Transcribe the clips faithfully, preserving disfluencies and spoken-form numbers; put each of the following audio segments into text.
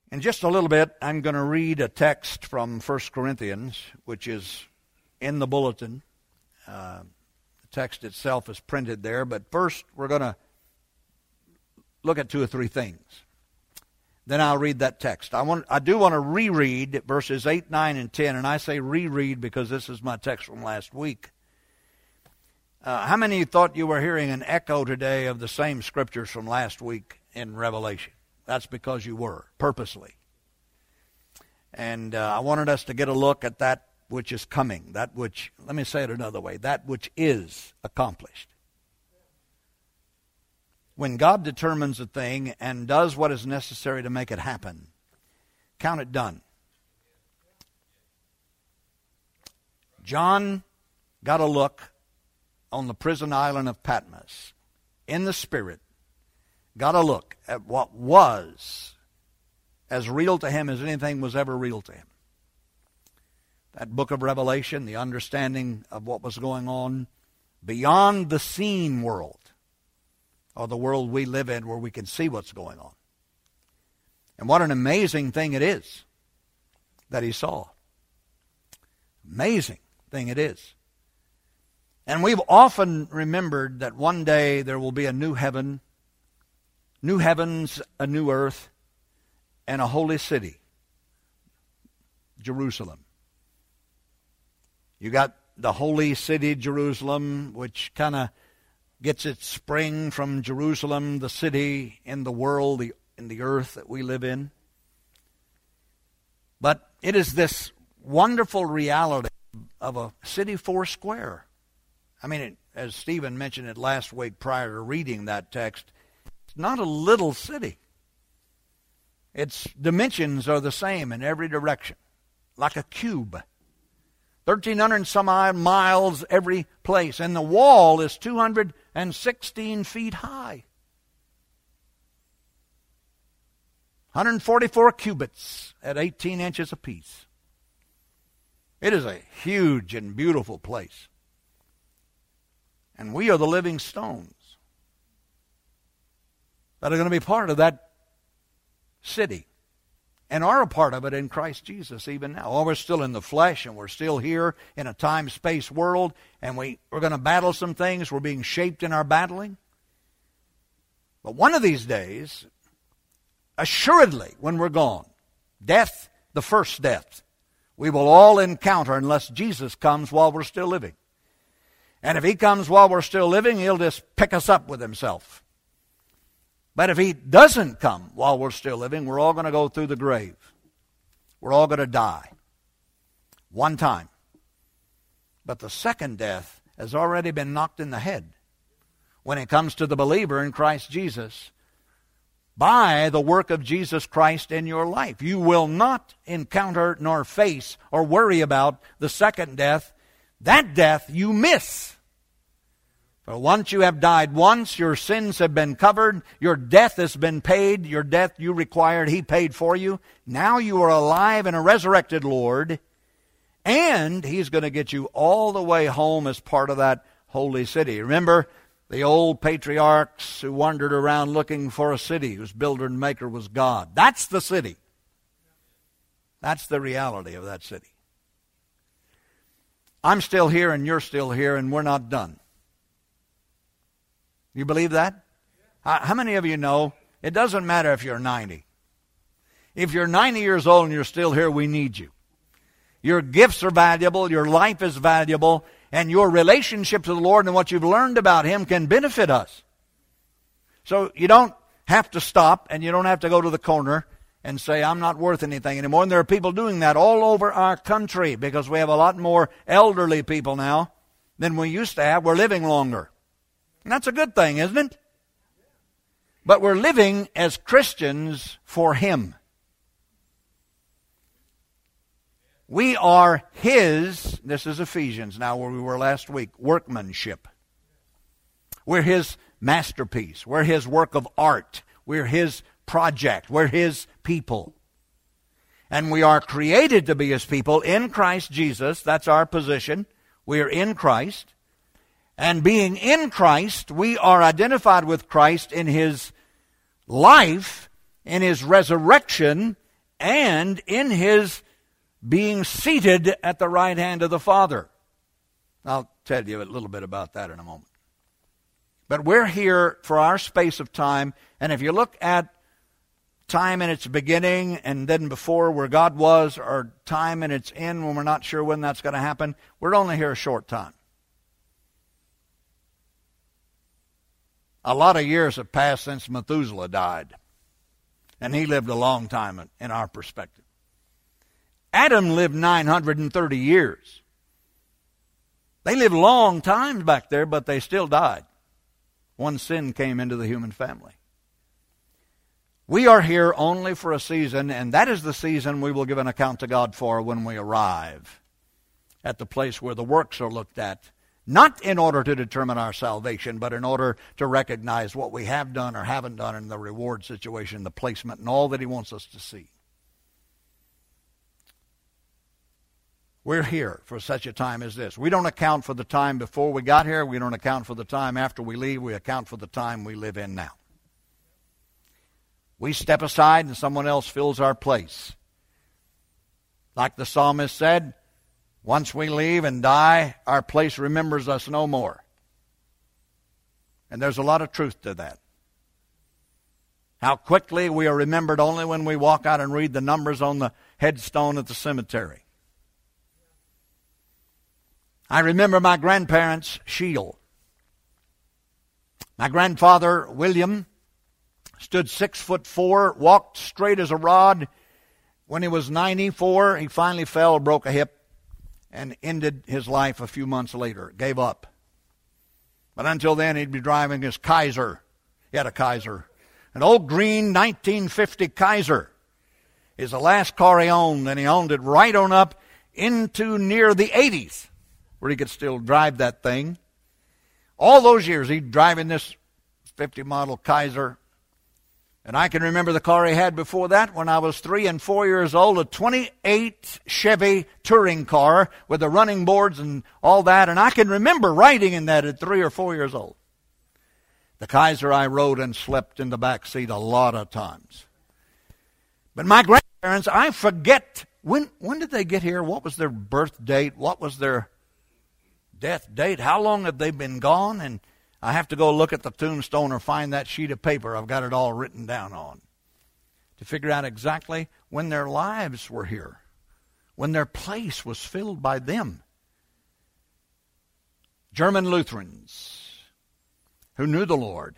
In just a little bit, I'm going to read a text from First Corinthians, which is in the bulletin. Uh, the text itself is printed there, but first we're going to look at two or three things. Then I'll read that text. I want, I do want to reread verses eight, nine, and ten, and I say reread because this is my text from last week. Uh, how many thought you were hearing an echo today of the same scriptures from last week in Revelation? That's because you were, purposely. And uh, I wanted us to get a look at that which is coming, that which, let me say it another way, that which is accomplished. When God determines a thing and does what is necessary to make it happen, count it done. John got a look on the prison island of Patmos in the Spirit, got a look at what was as real to him as anything was ever real to him. That book of Revelation, the understanding of what was going on beyond the seen world, or the world we live in where we can see what's going on. And what an amazing thing it is that he saw. Amazing thing it is. And we've often remembered that one day there will be a new heaven, new heavens, a new earth, and a holy city, Jerusalem. You got the holy city, Jerusalem, which kind of gets its spring from Jerusalem, the city in the world, the, in the earth that we live in. But it is this wonderful reality of a city four square. I mean, it, as Stephen mentioned it last week prior to reading that text, it's not a little city. Its dimensions are the same in every direction, like a cube. thirteen hundred and some odd miles every place. And the wall is two hundred sixteen feet high. one hundred forty-four cubits at eighteen inches apiece. It is a huge and beautiful place. And we are the living stones that are going to be part of that city and are a part of it in Christ Jesus even now. Oh, we're still in the flesh and we're still here in a time-space world and we, we're going to battle some things. We're being shaped in our battling. But one of these days, assuredly, when we're gone, death, the first death, we will all encounter unless Jesus comes while we're still living. And if he comes while we're still living, he'll just pick us up with himself. But if he doesn't come while we're still living, we're all going to go through the grave. We're all going to die. One time. But the second death has already been knocked in the head when it comes to the believer in Christ Jesus by the work of Jesus Christ in your life. You will not encounter nor face or worry about the second death. That death you miss. For once you have died once, your sins have been covered, your death has been paid, your death you required, he paid for you. Now you are alive in a resurrected Lord, and he's going to get you all the way home as part of that holy city. Remember the old patriarchs who wandered around looking for a city whose builder and maker was God. That's the city. That's the reality of that city. I'm still here and you're still here and we're not done. You believe that? How many of you know it doesn't matter if you're ninety. If you're ninety years old and you're still here, we need you. Your gifts are valuable, your life is valuable, and your relationship to the Lord and what you've learned about him can benefit us. So you don't have to stop and you don't have to go to the corner and say, I'm not worth anything anymore. And there are people doing that all over our country because we have a lot more elderly people now than we used to have. We're living longer. And that's a good thing, isn't it? But we're living as Christians for him. We are his, this is Ephesians now where we were last week, workmanship. We're his masterpiece. We're his work of art. We're his project. We're his people. And we are created to be his people in Christ Jesus. That's our position. We are in Christ. And being in Christ, we are identified with Christ in his life, in his resurrection, and in his being seated at the right hand of the Father. I'll tell you a little bit about that in a moment. But we're here for our space of time, and if you look at time in its beginning and then before where God was, or time in its end when we're not sure when that's going to happen, we're only here a short time. A lot of years have passed since Methuselah died, and he lived a long time in our perspective. Adam lived nine hundred thirty years. They lived long times back there, but they still died. One sin came into the human family. We are here only for a season, and that is the season we will give an account to God for when we arrive at the place where the works are looked at, not in order to determine our salvation, but in order to recognize what we have done or haven't done in the reward situation, the placement, and all that he wants us to see. We're here for such a time as this. We don't account for the time before we got here. We don't account for the time after we leave. We account for the time we live in now. We step aside and someone else fills our place. Like the psalmist said, once we leave and die, our place remembers us no more. And there's a lot of truth to that. How quickly we are remembered only when we walk out and read the numbers on the headstone at the cemetery. I remember my grandparents' shield. My grandfather, William, stood six foot four, walked straight as a rod. When he was ninety-four, he finally fell, broke a hip, and ended his life a few months later, gave up. But until then, he'd be driving his Kaiser. He had a Kaiser. An old green nineteen fifty Kaiser is the last car he owned, and he owned it right on up into near the eighties, where he could still drive that thing. All those years, he'd drive in this fifty model Kaiser. And I can remember the car he had before that when I was three and four years old, a twenty-eight Chevy touring car with the running boards and all that. And I can remember riding in that at three or four years old. The Kaiser I rode and slept in the back seat a lot of times. But my grandparents, I forget, when, when did they get here? What was their birth date? What was their death date? How long have they been gone? And I have to go look at the tombstone or find that sheet of paper I've got it all written down on to figure out exactly when their lives were here, when their place was filled by them. German Lutherans who knew the Lord.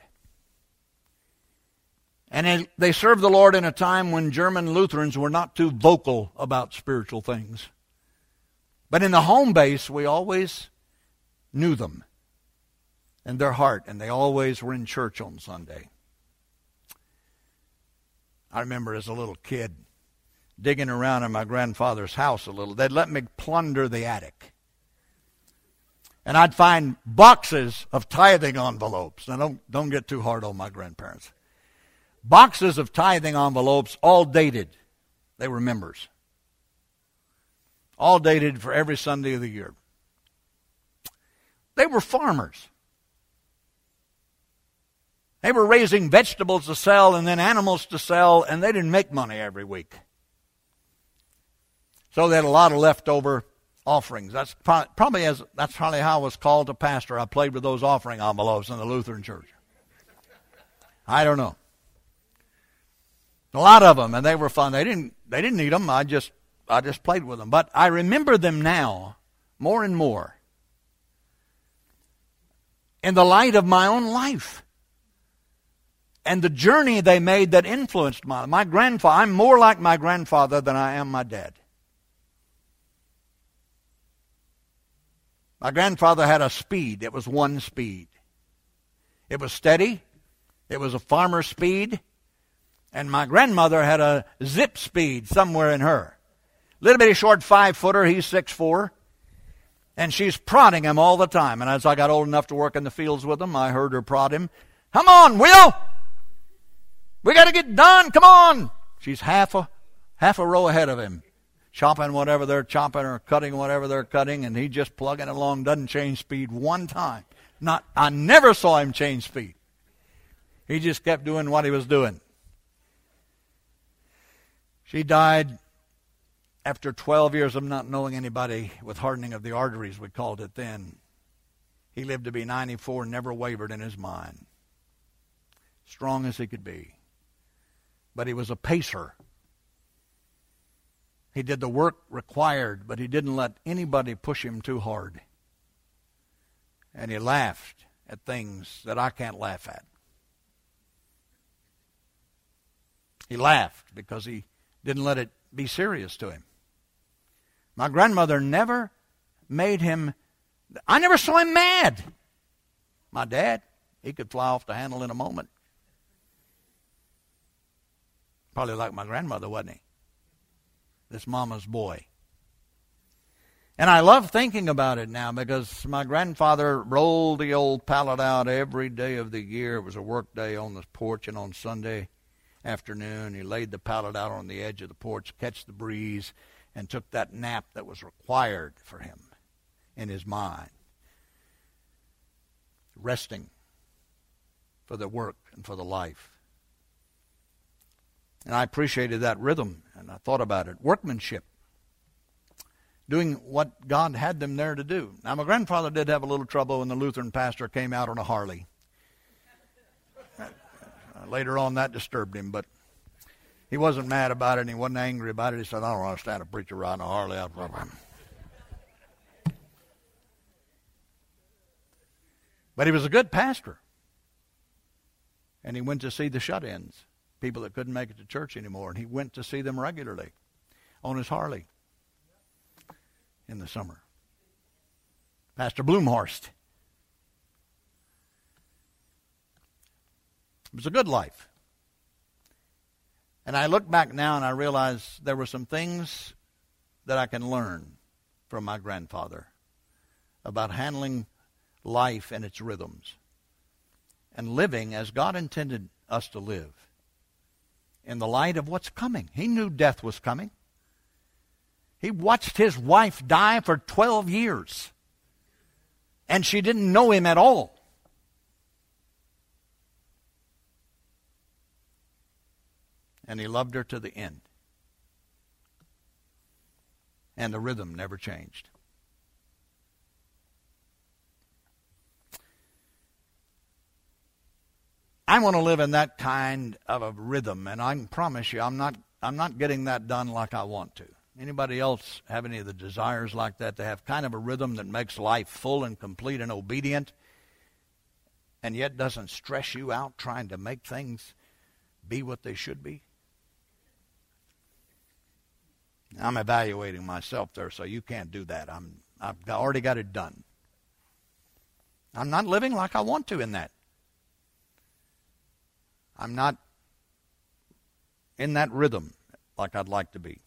And they served the Lord in a time when German Lutherans were not too vocal about spiritual things. But in the home base, we always knew them and their heart, and they always were in church on Sunday. I remember as a little kid digging around in my grandfather's house a little. They'd let me plunder the attic. And I'd find boxes of tithing envelopes. Now, don't, don't get too hard on my grandparents. Boxes of tithing envelopes, all dated. They were members. All dated for every Sunday of the year. They were farmers. They were raising vegetables to sell and then animals to sell, and they didn't make money every week. So they had a lot of leftover offerings. That's probably as that's probably how I was called to pastor. I played with those offering envelopes in the Lutheran church. I don't know. A lot of them, and they were fun. They didn't they didn't need them. I just I just played with them. But I remember them now more and more in the light of my own life and the journey they made that influenced my my grandfather. I'm more like my grandfather than I am my dad. My grandfather had a speed. It was one speed. It was steady. It was a farmer speed. And my grandmother had a zip speed somewhere in her. Little bitty short five-footer. He's six foot four. And she's prodding him all the time. And as I got old enough to work in the fields with him, I heard her prod him. Come on, Will! We got to get done. Come on! She's half a, half a row ahead of him. Chopping whatever they're chopping or cutting whatever they're cutting, and he's just plugging along, doesn't change speed one time. Not, I never saw him change speed. He just kept doing what he was doing. She died after twelve years of not knowing anybody with hardening of the arteries, we called it then. He lived to be ninety-four and never wavered in his mind. Strong as he could be. But he was a pacer. He did the work required, but he didn't let anybody push him too hard. And he laughed at things that I can't laugh at. He laughed because he didn't let it be serious to him. My grandmother never made him, I never saw him mad. My dad, he could fly off the handle in a moment. Probably like my grandmother, wasn't he? This mama's boy. And I love thinking about it now because my grandfather rolled the old pallet out every day of the year. It was a work day on the porch, and on Sunday afternoon he laid the pallet out on the edge of the porch, catch the breeze, and took that nap that was required for him in his mind. Resting for the work and for the life. And I appreciated that rhythm, and I thought about it. Workmanship. Doing what God had them there to do. Now, my grandfather did have a little trouble when the Lutheran pastor came out on a Harley. Uh, later on, that disturbed him, but he wasn't mad about it, and he wasn't angry about it. He said, I don't understand a preacher riding a Harley. But he was a good pastor. And he went to see the shut-ins, people that couldn't make it to church anymore, and he went to see them regularly on his Harley in the summer. Pastor Bloomhorst. It was a good life. And I look back now and I realize there were some things that I can learn from my grandfather about handling life and its rhythms and living as God intended us to live in the light of what's coming. He knew death was coming. He watched his wife die for twelve years, and she didn't know him at all. And he loved her to the end. And the rhythm never changed. I want to live in that kind of a rhythm, and I can promise you I'm not I'm not getting that done like I want to. Anybody else have any of the desires like that, to have kind of a rhythm that makes life full and complete and obedient and yet doesn't stress you out trying to make things be what they should be? I'm evaluating myself there, so you can't do that. I'm, I've already got it done. I'm not living like I want to in that. I'm not in that rhythm like I'd like to be.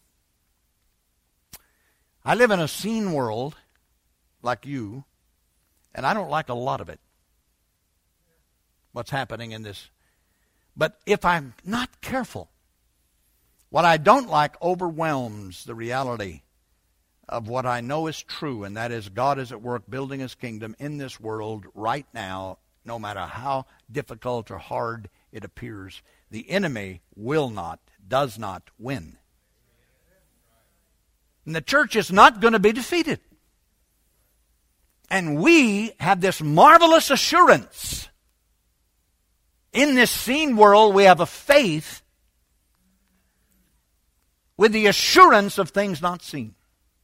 I live in a seen world like you, and I don't like a lot of it, what's happening in this. But if I'm not careful, what I don't like overwhelms the reality of what I know is true, and that is God is at work building his kingdom in this world right now, no matter how difficult or hard it appears. The enemy will not, does not win. And the church is not going to be defeated. And we have this marvelous assurance. In this seen world, we have a faith with the assurance of things not seen.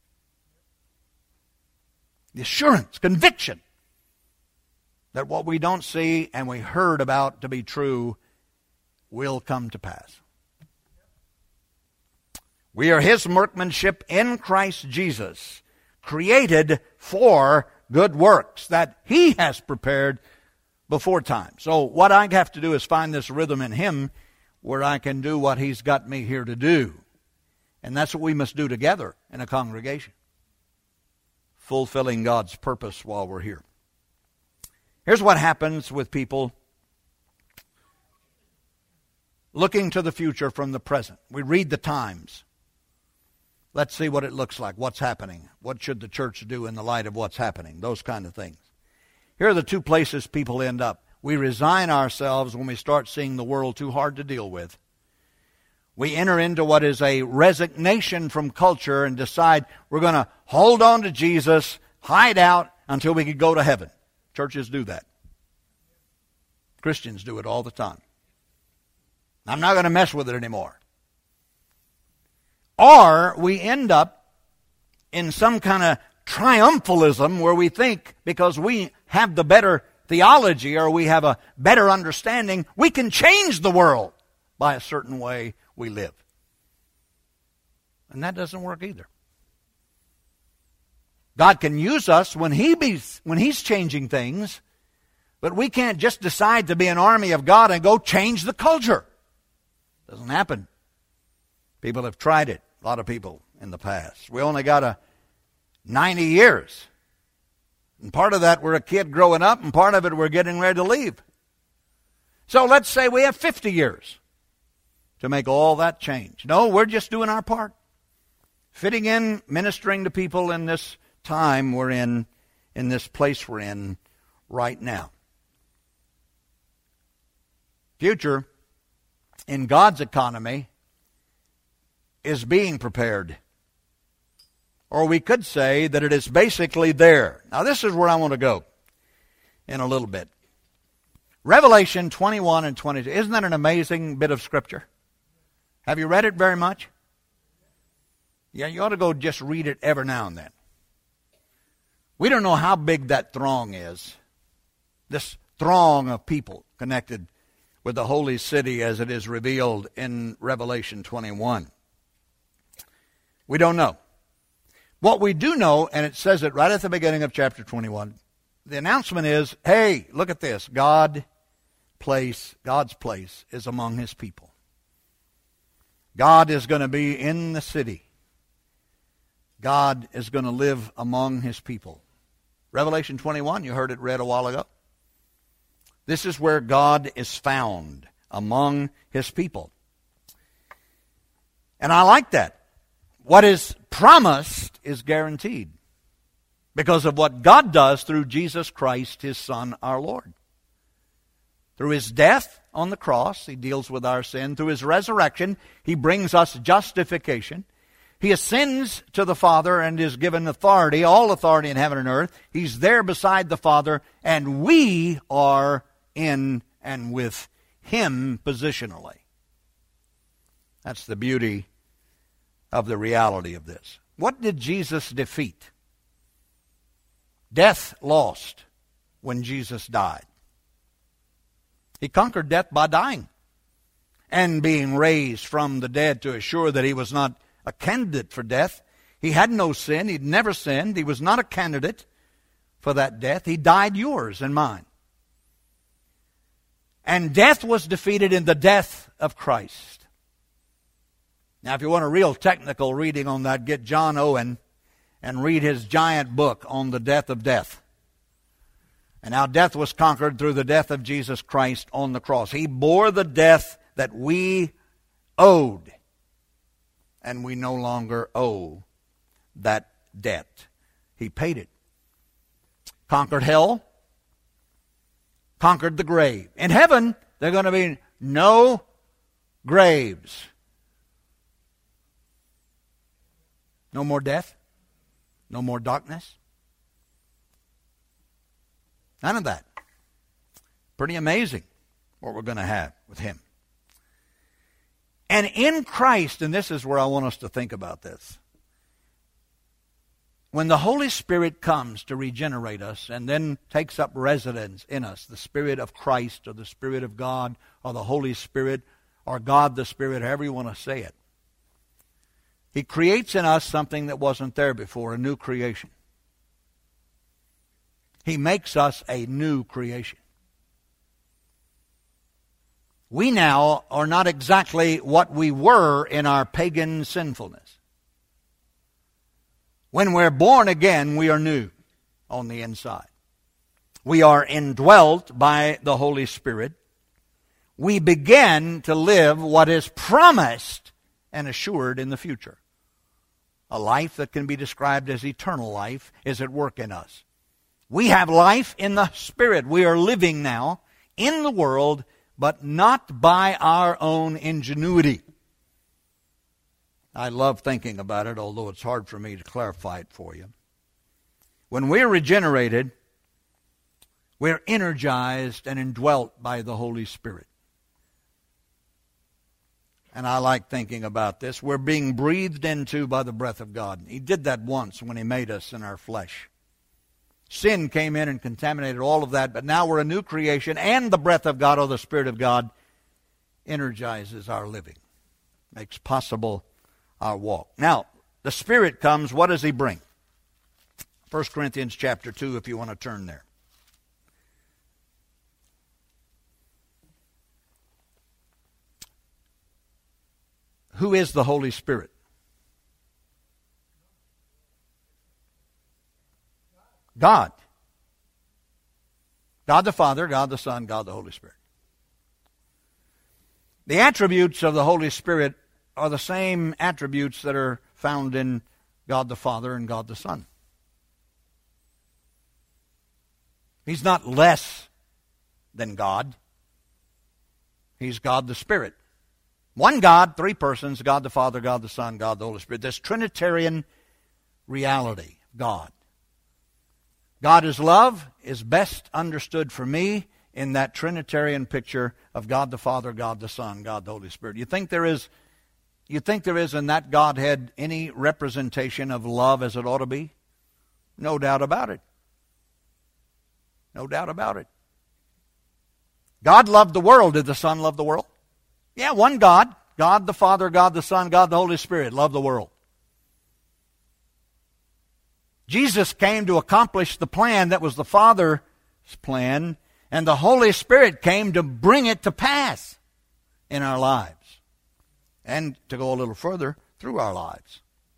The assurance, conviction, that what we don't see and we heard about to be true will come to pass. We are his workmanship in Christ Jesus, created for good works that he has prepared before time. So what I have to do is find this rhythm in him where I can do what he's got me here to do. And that's what we must do together in a congregation, fulfilling God's purpose while we're here. Here's what happens with people looking to the future from the present. We read the times. Let's see what it looks like, what's happening. What should the church do in the light of what's happening? Those kind of things. Here are the two places people end up. We resign ourselves when we start seeing the world too hard to deal with. We enter into what is a resignation from culture and decide we're going to hold on to Jesus, hide out until we can go to heaven. Churches do that. Christians do it all the time. I'm not going to mess with it anymore. Or we end up in some kind of triumphalism where we think because we have the better theology or we have a better understanding, we can change the world by a certain way we live. And that doesn't work either. God can use us when he be, when He's changing things, but we can't just decide to be an army of God and go change the culture. Doesn't happen. People have tried it. A lot of people in the past. We only got a ninety years. And part of that we're a kid growing up, and part of it we're getting ready to leave. So let's say we have fifty years to make all that change. No, we're just doing our part. Fitting in, ministering to people in this time we're in, in this place we're in right now. Future, in God's economy, is being prepared. Or we could say that it is basically there. Now this is where I want to go in a little bit. Revelation twenty-one and twenty-two. Isn't that an amazing bit of Scripture? Have you read it very much? Yeah, you ought to go just read it every now and then. We don't know how big that throng is. This throng of people connected with the holy city as it is revealed in Revelation twenty-one. We don't know. What we do know, and it says it right at the beginning of chapter twenty-one, the announcement is, hey, look at this. God place, God's place is among His people. God is going to be in the city. God is going to live among His people. Revelation twenty-one, you heard it read a while ago. This is where God is found among His people. And I like that. What is promised is guaranteed because of what God does through Jesus Christ, His Son, our Lord. Through His death on the cross, He deals with our sin. Through His resurrection, He brings us justification. He ascends to the Father and is given authority, all authority in heaven and earth. He's there beside the Father, and we are in and with Him positionally. That's the beauty of the reality of this. What did Jesus defeat? Death lost when Jesus died. He conquered death by dying and being raised from the dead to assure that He was not a candidate for death. He had no sin. He'd never sinned. He was not a candidate for that death. He died yours and mine. And death was defeated in the death of Christ. Now, if you want a real technical reading on that, get John Owen and read his giant book on the death of death. And how death was conquered through the death of Jesus Christ on the cross. He bore the death that we owed. And we no longer owe that debt. He paid it. Conquered hell. Conquered the grave. In heaven, there are going to be no graves. No more death. No more darkness. None of that. Pretty amazing what we're going to have with Him. And in Christ, and this is where I want us to think about this, when the Holy Spirit comes to regenerate us and then takes up residence in us, the Spirit of Christ or the Spirit of God or the Holy Spirit or God the Spirit, however you want to say it, He creates in us something that wasn't there before, a new creation. He makes us a new creation. We now are not exactly what we were in our pagan sinfulness. When we're born again, we are new on the inside. We are indwelt by the Holy Spirit. We begin to live what is promised and assured in the future. A life that can be described as eternal life is at work in us. We have life in the Spirit. We are living now in the world, but not by our own ingenuity. I love thinking about it, although it's hard for me to clarify it for you. When we're regenerated, we're energized and indwelt by the Holy Spirit. And I like thinking about this. We're being breathed into by the breath of God. He did that once when He made us in our flesh. Sin came in and contaminated all of that, but now we're a new creation, and the breath of God, or the Spirit of God, energizes our living, makes possible our walk. Now, the Spirit comes, what does He bring? First Corinthians chapter two, if you want to turn there. Who is the Holy Spirit? God. God the Father, God the Son, God the Holy Spirit. The attributes of the Holy Spirit are the same attributes that are found in God the Father and God the Son. He's not less than God. He's God the Spirit. One God, three persons, God the Father, God the Son, God the Holy Spirit. This Trinitarian reality, God. God is love is best understood for me in that Trinitarian picture of God the Father, God the Son, God the Holy Spirit. You think there is, you think there is in that Godhead any representation of love as it ought to be? No doubt about it. No doubt about it. God loved the world. Did the Son love the world? Yeah, one God. God the Father, God the Son, God the Holy Spirit loved the world. Jesus came to accomplish the plan that was the Father's plan, and the Holy Spirit came to bring it to pass in our lives. And to go a little further, through our lives.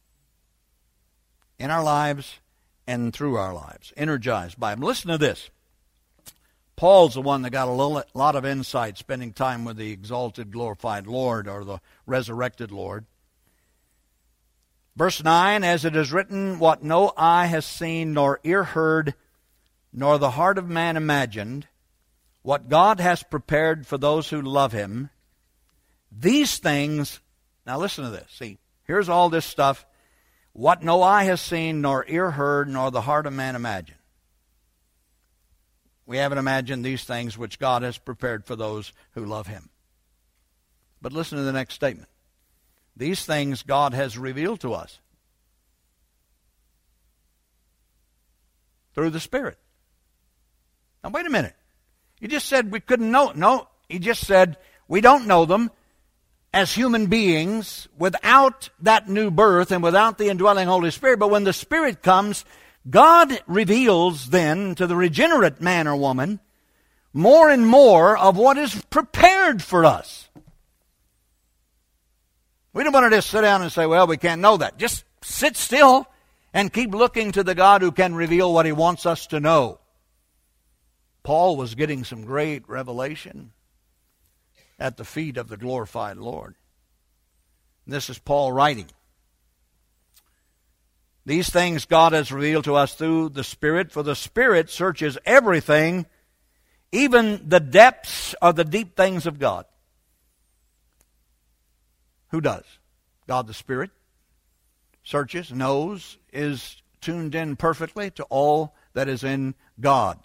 In our lives and through our lives. Energized by Him. Listen to this. Paul's the one that got a lot of insight spending time with the exalted, glorified Lord, or the resurrected Lord. Verse nine, as it is written, what no eye has seen, nor ear heard, nor the heart of man imagined, what God has prepared for those who love Him, these things, now listen to this, see, here's all this stuff, what no eye has seen, nor ear heard, nor the heart of man imagined. We haven't imagined these things which God has prepared for those who love Him. But listen to the next statement. These things God has revealed to us through the Spirit. Now wait a minute. You just said we couldn't know. No, He just said we don't know them as human beings without that new birth and without the indwelling Holy Spirit. But when the Spirit comes, God reveals then to the regenerate man or woman more and more of what is prepared for us. We don't want to just sit down and say, well, we can't know that. Just sit still and keep looking to the God who can reveal what He wants us to know. Paul was getting some great revelation at the feet of the glorified Lord. This is Paul writing. These things God has revealed to us through the Spirit, for the Spirit searches everything, even the depths of the deep things of God. Who does? God the Spirit searches, knows, is tuned in perfectly to all that is in God.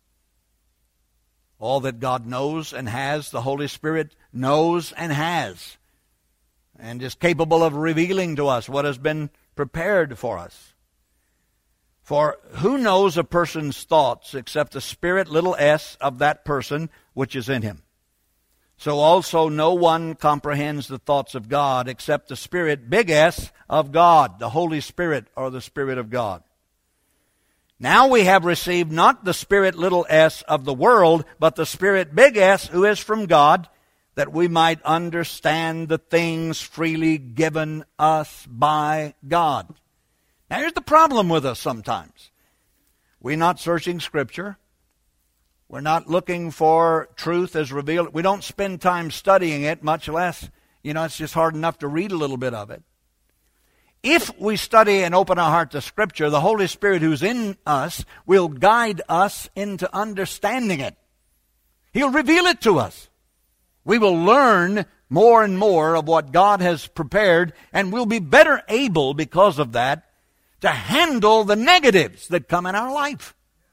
All that God knows and has, the Holy Spirit knows and has, and is capable of revealing to us what has been prepared for us. For who knows a person's thoughts except the spirit, little s, of that person which is in him? So also no one comprehends the thoughts of God except the Spirit, big S, of God, the Holy Spirit, or the Spirit of God. Now we have received not the Spirit, little s, of the world, but the Spirit, big S, who is from God, that we might understand the things freely given us by God. Now here's the problem with us sometimes. We're not searching Scripture. We're not looking for truth as revealed. We don't spend time studying it, much less, you know, it's just hard enough to read a little bit of it. If we study and open our heart to Scripture, the Holy Spirit who's in us will guide us into understanding it. He'll reveal it to us. We will learn more and more of what God has prepared, and we'll be better able because of that to handle the negatives that come in our life.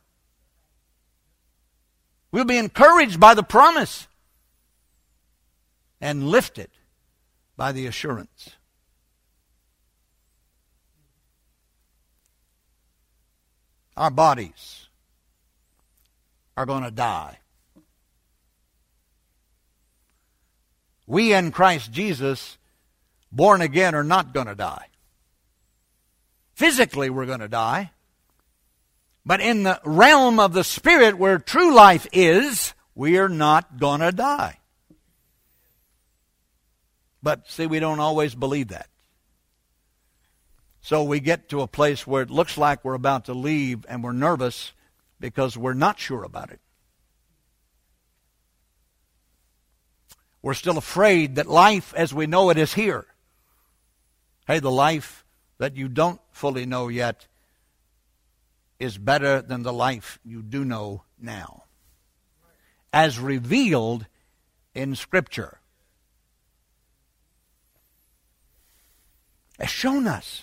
We'll be encouraged by the promise and lifted by the assurance. Our bodies are going to die. We in Christ Jesus, born again, are not going to die. Physically, we're going to die. But in the realm of the Spirit, where true life is, we are not going to die. But see, we don't always believe that. So we get to a place where it looks like we're about to leave and we're nervous because we're not sure about it. We're still afraid that life as we know it is here. Hey, the life that you don't fully know yet is better than the life you do know now, as revealed in Scripture, as shown us.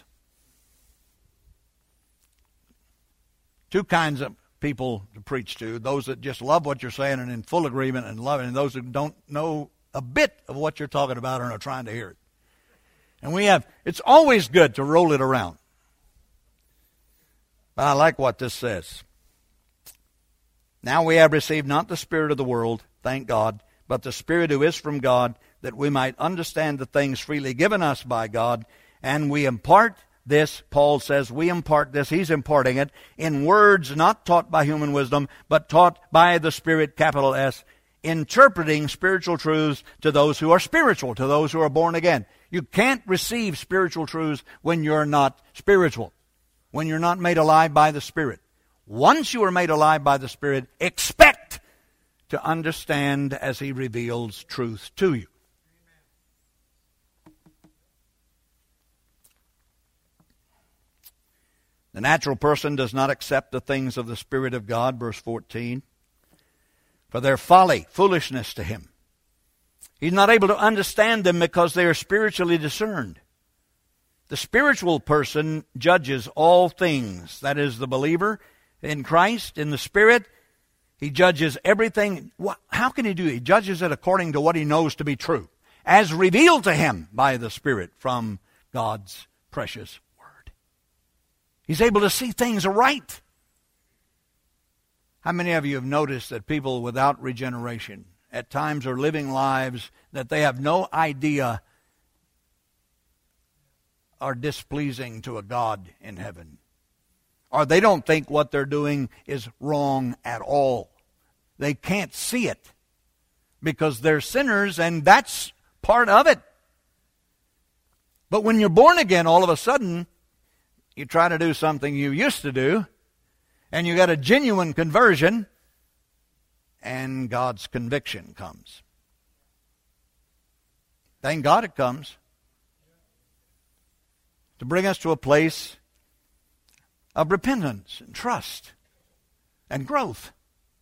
Two kinds of people to preach to: those that just love what you're saying and in full agreement and love it, and those who don't know a bit of what you're talking about and are trying to hear it. And we have, it's always good to roll it around. But I like what this says. Now we have received not the spirit of the world, thank God, but the Spirit who is from God, that we might understand the things freely given us by God. And we impart this, Paul says, we impart this, he's imparting it, in words not taught by human wisdom, but taught by the Spirit, capital S, interpreting spiritual truths to those who are spiritual, to those who are born again. You can't receive spiritual truths when you're not spiritual, when you're not made alive by the Spirit. Once you are made alive by the Spirit, expect to understand as He reveals truth to you. The natural person does not accept the things of the Spirit of God, verse fourteen, for their folly, foolishness to him. He's not able to understand them because they are spiritually discerned. The spiritual person judges all things. That is, the believer in Christ, in the Spirit, he judges everything. How can he do it? He judges it according to what he knows to be true, as revealed to him by the Spirit from God's precious Word. He's able to see things aright. How many of you have noticed that people without regeneration at times are living lives that they have no idea are displeasing to a God in heaven? Or they don't think what they're doing is wrong at all. They can't see it because they're sinners, and that's part of it. But when you're born again, all of a sudden, you try to do something you used to do, and you got a genuine conversion, and God's conviction comes. Thank God it comes. To bring us to a place of repentance and trust and growth.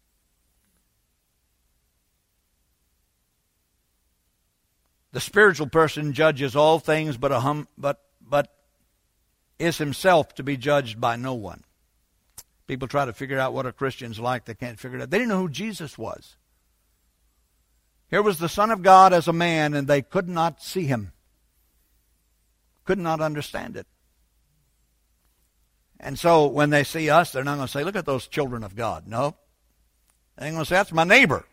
The spiritual person judges all things, but a hum, but but is himself to be judged by no one. People try to figure out what a Christian's like. They can't figure it out. They didn't know who Jesus was. Here was the Son of God as a man, and they could not see him. Could not understand it. And so when they see us, they're not going to say, look at those children of God. No. They're going to say, that's my neighbor.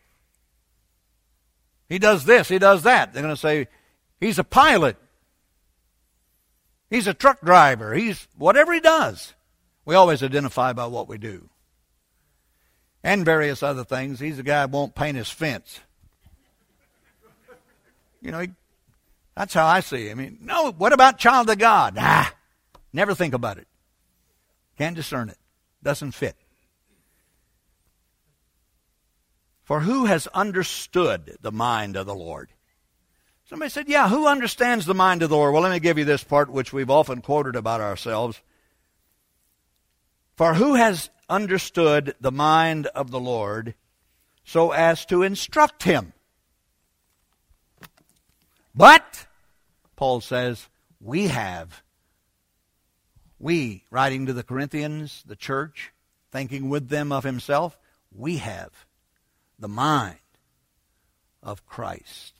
He does this, he does that. They're going to say, he's a pilot. He's a truck driver. He's whatever he does. We always identify by what we do. And various other things. He's the guy who won't paint his fence. You know, he, that's how I see him. I mean, no, what about child of God? Ah, never think about it. Can't discern it. Doesn't fit. For who has understood the mind of the Lord? Somebody said, yeah, who understands the mind of the Lord? Well, let me give you this part which we've often quoted about ourselves. For who has understood the mind of the Lord so as to instruct him? But, Paul says, we have, we, writing to the Corinthians, the church, thinking with them of himself, we have the mind of Christ.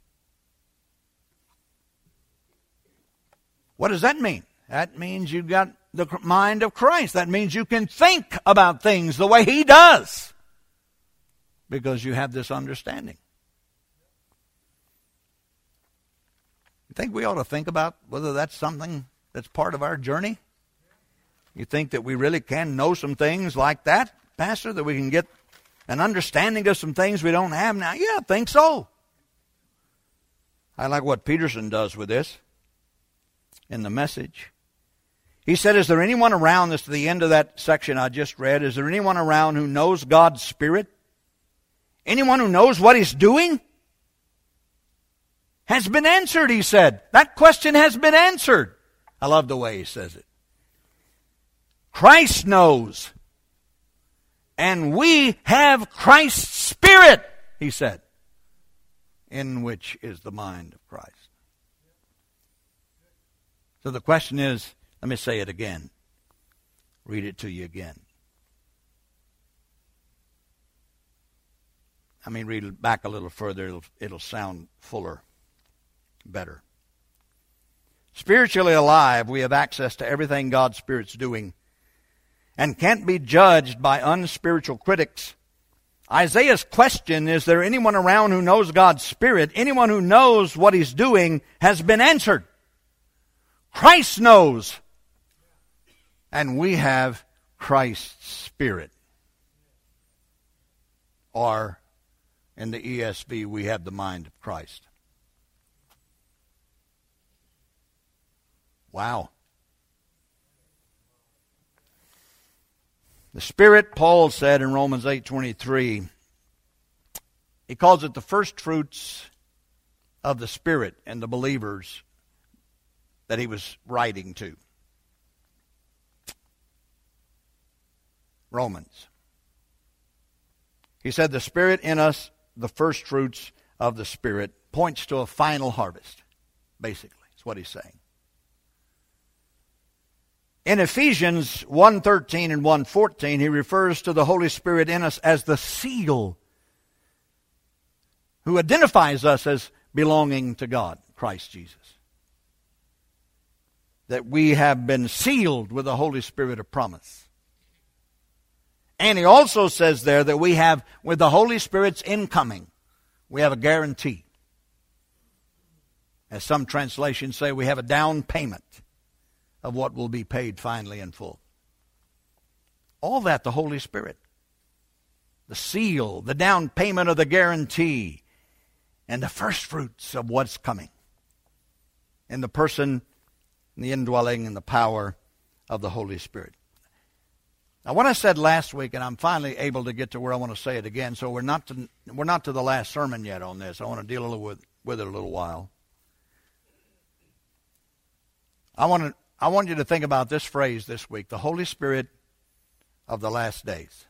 What does that mean? That means you've got the mind of Christ. That means you can think about things the way He does, because you have this understanding. You think we ought to think about whether that's something that's part of our journey? You think that we really can know some things like that, Pastor, that we can get an understanding of some things we don't have now? Yeah, I think so. I like what Peterson does with this in the Message. He said, is there anyone around, this to the end of that section I just read, is there anyone around who knows God's Spirit? Anyone who knows what He's doing? Has been answered, he said. That question has been answered. I love the way he says it. Christ knows. And we have Christ's Spirit, he said, in which is the mind of Christ. So the question is, let me say it again. Read it to you again. I mean, read it back a little further. It'll, it'll sound fuller, better. Spiritually alive, we have access to everything God's Spirit's doing and can't be judged by unspiritual critics. Isaiah's question, is there anyone around who knows God's Spirit? Anyone who knows what He's doing has been answered. Christ knows. And we have Christ's Spirit. Or, in the E S V, we have the mind of Christ. Wow. The Spirit, Paul said in Romans eight twenty-three, he calls it the first fruits of the Spirit in the believers that he was writing to. Romans. He said the Spirit in us, the first fruits of the Spirit, points to a final harvest, basically. That's what he's saying. In Ephesians one thirteen and one fourteen, he refers to the Holy Spirit in us as the seal, who identifies us as belonging to God, Christ Jesus. That we have been sealed with the Holy Spirit of promise. And he also says there that we have, with the Holy Spirit's incoming, we have a guarantee. As some translations say, we have a down payment of what will be paid finally in full. All that, the Holy Spirit. The seal, the down payment of the guarantee, and the first fruits of what's coming. In the person, the indwelling, and the power of the Holy Spirit. Now, what I said last week, and I'm finally able to get to where I want to say it again, so we're not to, we're not to the last sermon yet on this. I want to deal a little with, with it a little while. I want to, I want you to think about this phrase this week, the Holy Spirit of the last days.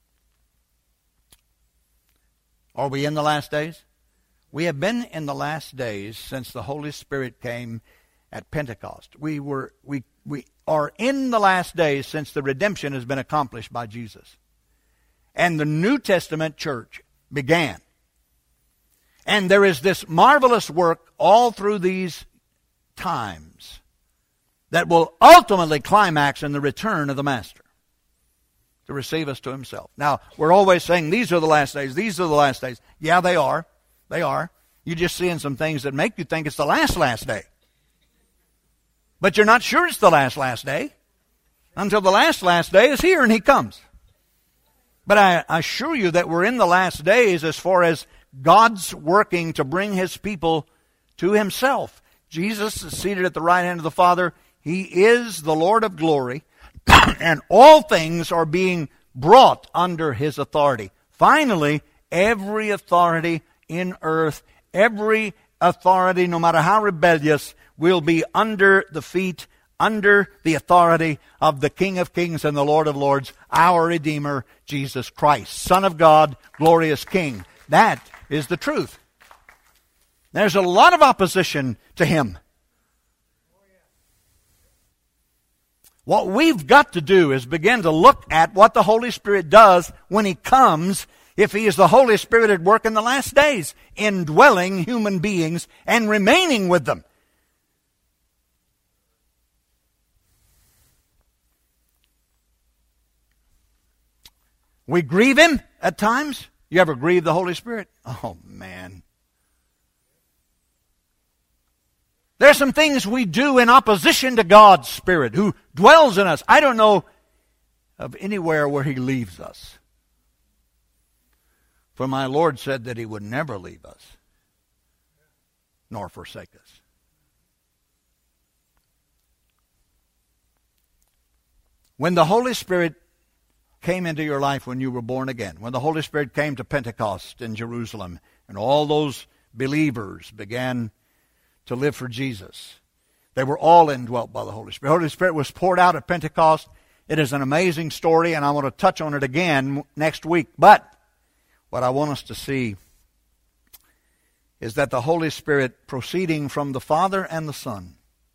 Are we in the last days? We have been in the last days since the Holy Spirit came at Pentecost. We were we we are in the last days since the redemption has been accomplished by Jesus. And the New Testament church began. And there is this marvelous work all through these times that will ultimately climax in the return of the Master to receive us to Himself. Now, we're always saying these are the last days, these are the last days. Yeah, they are. They are. You're just seeing some things that make you think it's the last, last day. But you're not sure it's the last, last day until the last, last day is here and He comes. But I assure you that we're in the last days as far as God's working to bring His people to Himself. Jesus is seated at the right hand of the Father. He is the Lord of glory, and all things are being brought under His authority. Finally, every authority in earth, every authority, no matter how rebellious, will be under the feet, under the authority of the King of Kings and the Lord of Lords, our Redeemer, Jesus Christ, Son of God, glorious King. That is the truth. There's a lot of opposition to Him. What we've got to do is begin to look at what the Holy Spirit does when He comes, if He is the Holy Spirit at work in the last days, indwelling human beings and remaining with them. We grieve Him at times. You ever grieve the Holy Spirit? Oh, man. There's some things we do in opposition to God's Spirit who dwells in us. I don't know of anywhere where He leaves us. For my Lord said that He would never leave us, nor forsake us. When the Holy Spirit came into your life when you were born again, when the Holy Spirit came to Pentecost in Jerusalem, and all those believers began to live for Jesus, they were all indwelt by the Holy Spirit. The Holy Spirit was poured out at Pentecost. It is an amazing story, and I want to touch on it again next week. But what I want us to see is that the Holy Spirit, proceeding from the Father and the Son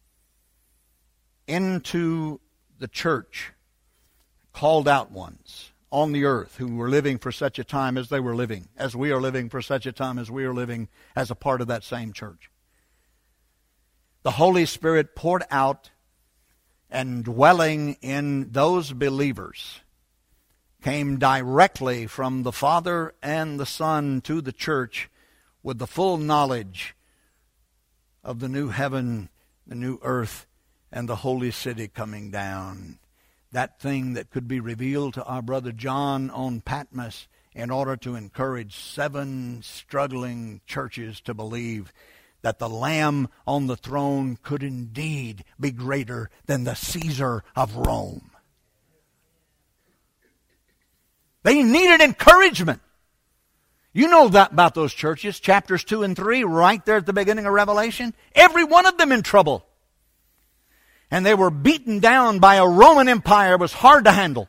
into the church, called out ones on the earth who were living for such a time as they were living, as we are living for such a time as we are living as a part of that same church. The Holy Spirit poured out and dwelling in those believers came directly from the Father and the Son to the church with the full knowledge of the new heaven, the new earth, and the holy city coming down. That thing that could be revealed to our brother John on Patmos in order to encourage seven struggling churches to believe that the Lamb on the throne could indeed be greater than the Caesar of Rome. They needed encouragement. You know that about those churches, chapters two and three, right there at the beginning of Revelation. Every one of them in trouble. And they were beaten down by a Roman Empire. It was hard to handle.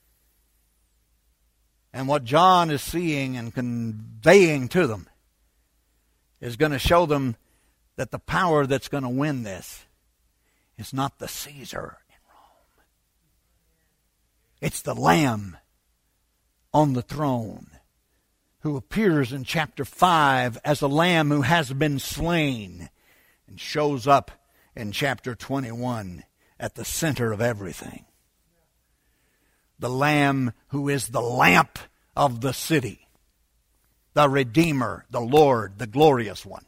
And what John is seeing and conveying to them is going to show them that the power that's going to win this is not the Caesar in Rome. It's the Lamb on the throne who appears in chapter five as a lamb who has been slain and shows up in chapter twenty-one at the center of everything. The Lamb who is the lamp of the city. The Redeemer, the Lord, the glorious one.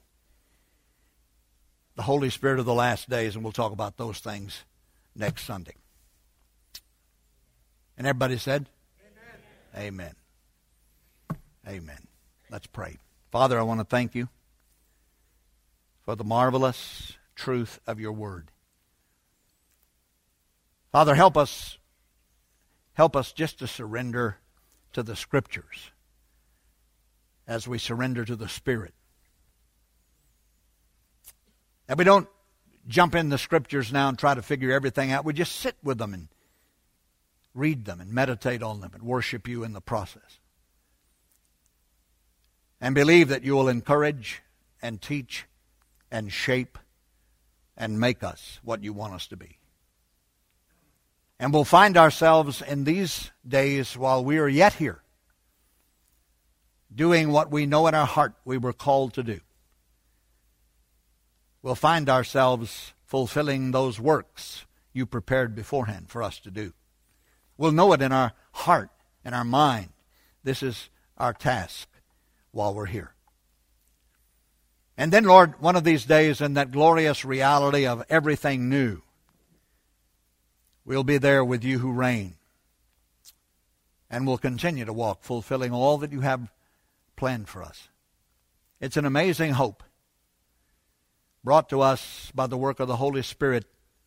The Holy Spirit of the last days, and we'll talk about those things next Sunday. And everybody said? Amen. Amen. Amen. Let's pray. Father, I want to thank you for the marvelous truth of your word. Father, help us, help us just to surrender to the Scriptures as we surrender to the Spirit. And we don't jump in the Scriptures now and try to figure everything out. We just sit with them and read them and meditate on them and worship you in the process. And believe that you will encourage and teach and shape and make us what you want us to be. And we'll find ourselves in these days while we are yet here, doing what we know in our heart we were called to do. We'll find ourselves fulfilling those works you prepared beforehand for us to do. We'll know it in our heart, in our mind. This is our task while we're here. And then, Lord, one of these days in that glorious reality of everything new, we'll be there with you who reign. And we'll continue to walk, fulfilling all that you have planned for us. It's an amazing hope brought to us by the work of the Holy Spirit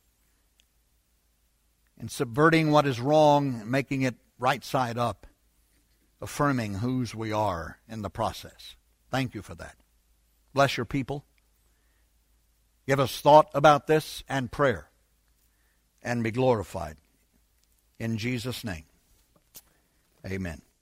in subverting what is wrong, making it right side up, affirming whose we are in the process. Thank you for that. Bless your people. Give us thought about this and prayer, and be glorified. In Jesus' name, amen.